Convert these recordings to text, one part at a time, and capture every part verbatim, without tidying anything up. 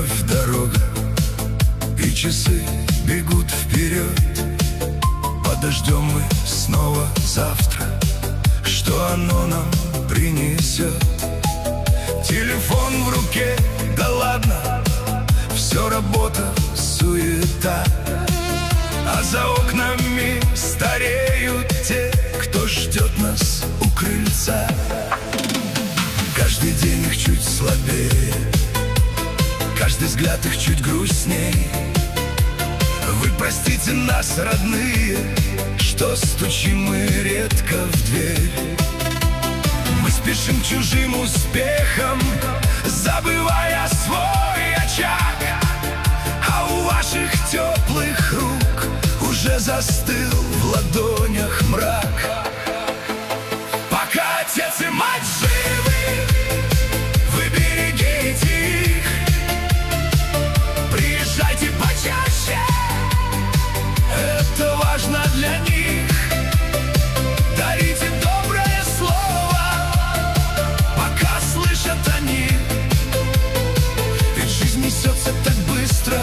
вновь дорога, и часы бегут вперед. Подождем мы снова завтра, что оно нам принесет. Телефон в руке, да ладно, все работа, суета, а за окнами стареют те, кто ждет нас у крыльца. Каждый день их чуть слабее, каждый взгляд их чуть грустней. Вы простите нас, родные, что стучим мы редко в дверь. Мы спешим к чужим успехам, забывая свой очаг, а у ваших теплых рук уже застыл в ладонях мрак. Пока отец и мать живы, вы берегите их, приезжайте почаще, это важно для них. Дарите доброе слово, пока слышат они, ведь жизнь несется так быстро,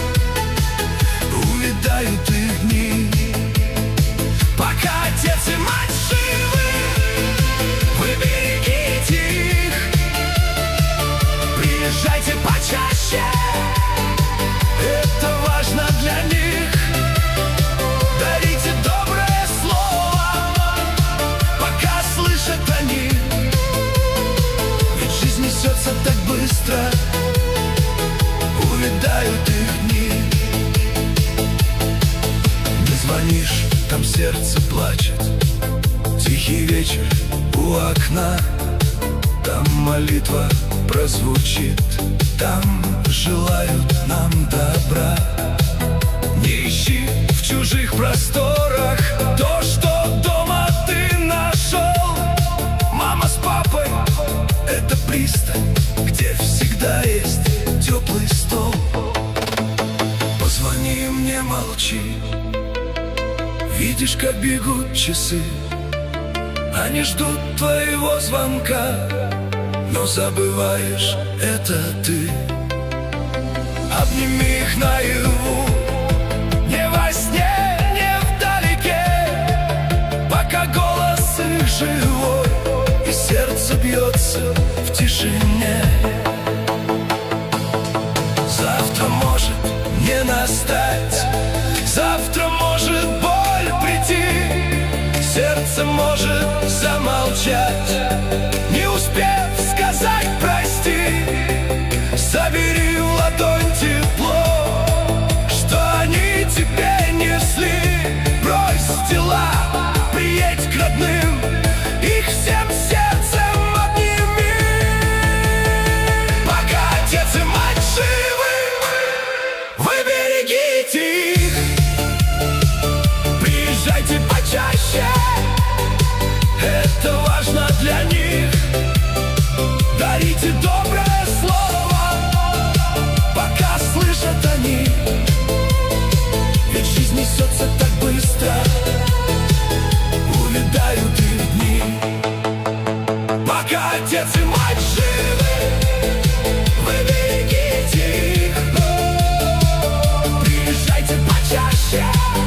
увядают их дни. Пока отец и мать живы, вы берегите их, приезжайте почаще, это важно для них. Дарите доброе слово, пока слышат они, ведь жизнь несется так быстро, увядают их дни. Ты звонишь, там сердце плачет, тихий вечер у окна, там молитва прозвучит, там желают нам добра. Не ищи в чужих просторах то, что дома ты нашел. Мама с папой — это пристань, где всегда есть теплый стол. Позвони мне, молчи, видишь, как бегут часы, они ждут твоего звонка, но забываешь — это ты. Обними их наяву, не во сне, не вдалеке, пока голос их живой, и сердце бьется в тишине. Завтра может не настать, завтра может боль прийти, сердце может замолчать, не успев сказать прости. Собери в ладонь тепло, что они тебе несли. Брось дела, приедь к родным, их всем сердцем обними. Пока отец и мать живы, вы берегите их, приезжайте почаще, это важно для них. Дарите доброе слово, пока слышат они, ведь жизнь несется так быстро, увядают их дни. Пока отец и мать живы, вы берегите их, приезжайте почаще,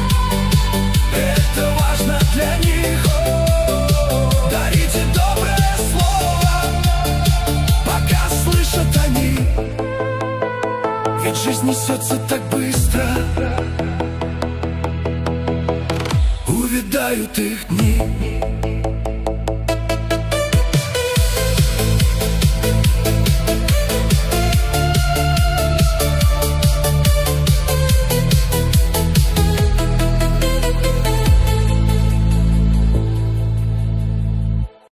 это важно для них. Дарите доброе слово, пока слышат они, ведь жизнь несется так быстро, увядают их дни.